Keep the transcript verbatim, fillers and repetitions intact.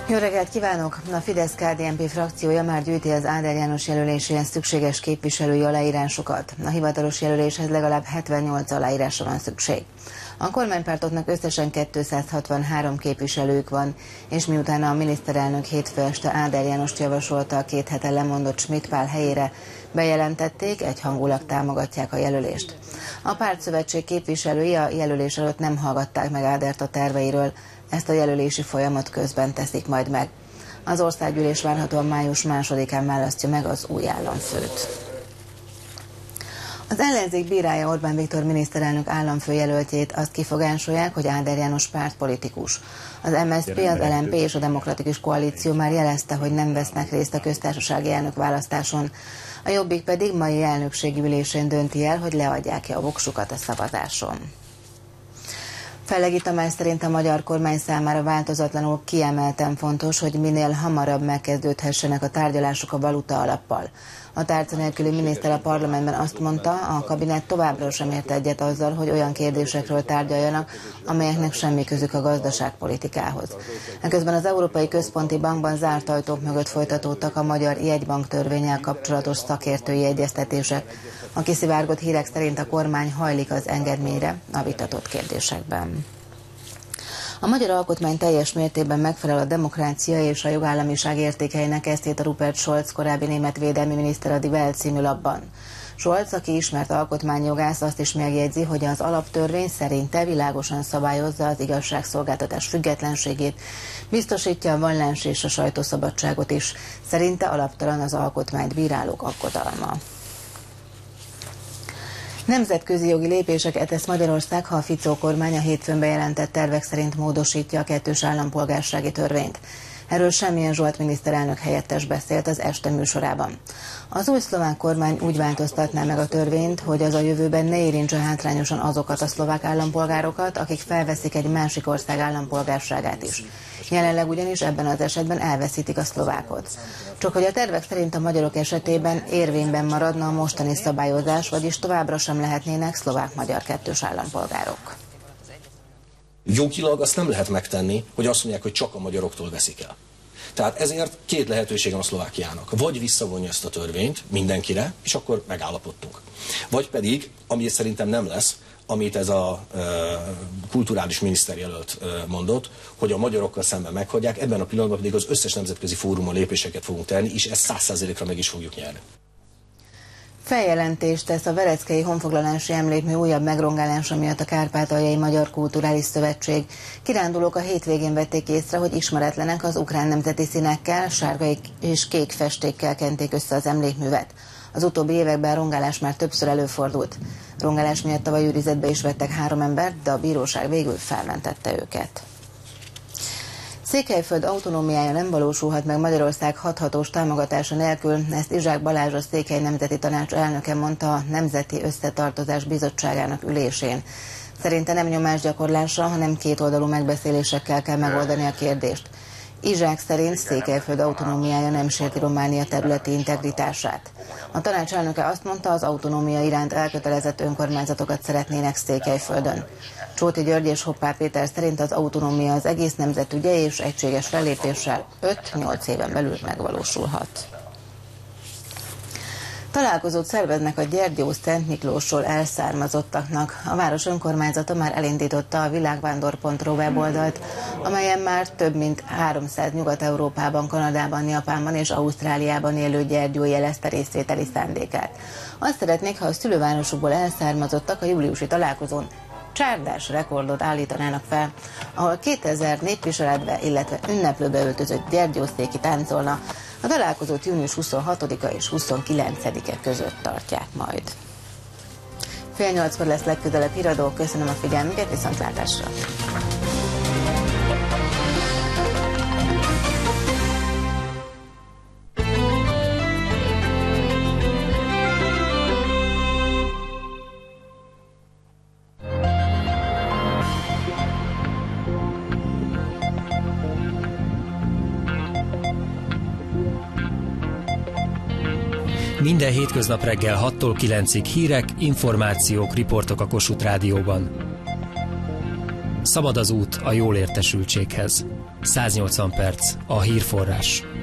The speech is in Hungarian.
Jó reggelt kívánok! A Fidesz-ká dé en pé frakciója már gyűjti az Áder János jelöléséhez szükséges képviselői aláírásokat. A hivatalos jelöléshez legalább hetvennyolc aláírásra van szükség. A kormánypártoknak összesen kétszázhatvanhárom képviselők van, és miután a miniszterelnök hétfő este Áder Jánost javasolta a két hete lemondott Schmidt Pál helyére, bejelentették, egyhangulag támogatják a jelölést. A pártszövetség képviselői a jelölés előtt nem hallgatták meg Ádert a terveiről, ezt a jelölési folyamat közben teszik majd meg. Az országgyűlés várhatóan május másodikán választja meg az új államfőt. Az ellenzék bírálja Orbán Viktor miniszterelnök államfőjelöltjét, azt kifogásolják, hogy Áder János pártpolitikus. Az em es zé pé, az el em pé és a Demokratikus Koalíció már jelezte, hogy nem vesznek részt a köztársasági elnök választáson. A Jobbik pedig mai elnökségi ülésén dönti el, hogy leadják-e a voksukat a szavazáson. Fellegi Tamás szerint a magyar kormány számára változatlanul kiemelten fontos, hogy minél hamarabb megkezdődhessenek a tárgyalások a valuta alappal. A tárca nélküli miniszter a parlamentben azt mondta, a kabinet továbbra sem ért egyet azzal, hogy olyan kérdésekről tárgyaljanak, amelyeknek semmi közük a gazdaságpolitikához. Eközben az Európai Központi Bankban zárt ajtók mögött folytatódtak a magyar jegybank törvénnyel kapcsolatos szakértői egyeztetések. A kiszivárgott hírek szerint a kormány hajlik az engedményre a vitatott kérdésekben. A magyar alkotmány teljes mértékben megfelel a demokrácia és a jogállamiság értékeinek, ezt írt a Rupert Scholz korábbi német védelmi miniszter a Die Welt című lapban. Scholz, aki ismert alkotmányjogász, azt is megjegyzi, hogy az alaptörvény szerinte világosan szabályozza az igazságszolgáltatás függetlenségét, biztosítja a vallás és a sajtószabadságot is. Szerinte alaptalan az alkotmányt bírálók aggodalma. Nemzetközi jogi lépéseket tesz Magyarország, ha a Ficó kormány a hétfőn bejelentett tervek szerint módosítja a kettős állampolgársági törvényt. Erről Semjén Zsolt miniszterelnök helyettes beszélt az Este műsorában. Az új szlovák kormány úgy változtatná meg a törvényt, hogy az a jövőben ne érintse hátrányosan azokat a szlovák állampolgárokat, akik felveszik egy másik ország állampolgárságát is. Jelenleg ugyanis ebben az esetben elveszítik a szlovákot. Csak hogy a tervek szerint a magyarok esetében érvényben maradna a mostani szabályozás, vagyis továbbra sem lehetnének szlovák-magyar kettős állampolgárok. Jogilag azt nem lehet megtenni, hogy azt mondják, hogy csak a magyaroktól veszik el. Tehát ezért két lehetőség van a Szlovákiának. Vagy visszavonja ezt a törvényt mindenkire, és akkor megállapodtunk. Vagy pedig, ami szerintem nem lesz, amit ez a e, kulturális miniszterjelölt e, mondott, hogy a magyarokkal szemben meghagyják, ebben a pillanatban pedig az összes nemzetközi fórumon lépéseket fogunk tenni, és ezt száz százalékra meg is fogjuk nyerni. Feljelentést tesz a Vereckei honfoglalási emlékmű újabb megrongálása miatt a Kárpátaljai Magyar Kulturális Szövetség. Kirándulók a hétvégén vették észre, hogy ismeretlenek az ukrán nemzeti színekkel, sárga és kék festékkel kenték össze az emlékművet. Az utóbbi években a rongálás már többször előfordult. Rongálás miatt tavaly őrizetbe is vettek három embert, de a bíróság végül felmentette őket. Székelyföld autonómiája nem valósulhat meg Magyarország hathatós támogatása nélkül, ezt Izsák Balázs, a Székely Nemzeti Tanács elnöke mondta a Nemzeti Összetartozás Bizottságának ülésén. Szerinte nem nyomásgyakorlásra, hanem kétoldalú megbeszélésekkel kell megoldani a kérdést. Izsák szerint Székelyföld autonómiája nem sérti Románia területi integritását. A tanács elnöke azt mondta, az autonómia iránt elkötelezett önkormányzatokat szeretnének Székelyföldön. Csóti György és Hoppá Péter szerint az autonómia az egész nemzet ügye, és egységes fellépéssel öt-nyolc éven belül megvalósulhat. Találkozót szerveznek a Gyergyó-Szent Miklósról elszármazottaknak. A város önkormányzata már elindította a világvándor pont ru weboldalt, amelyen már több mint háromszáz Nyugat-Európában, Kanadában, Japánban és Ausztráliában élő gyergyó jelezte részvételi szándékát. Azt szeretnék, ha a szülővárosukból elszármazottak a júliusi találkozón csárdás rekordot állítanának fel, ahol kétezer népviseletbe, illetve ünneplőbe öltözött gyergyószéki táncolna. A találkozót június huszonhatodika és huszonkilencedike között tartják majd. Fél nyolckor lesz legközelebb híradó, köszönöm a figyelmüket, viszontlátásra! Minden hétköznap reggel hattól kilencig hírek, információk, riportok a Kossuth Rádióban. Szabad az út a jól értesültséghez. száznyolcvan perc a hírforrás.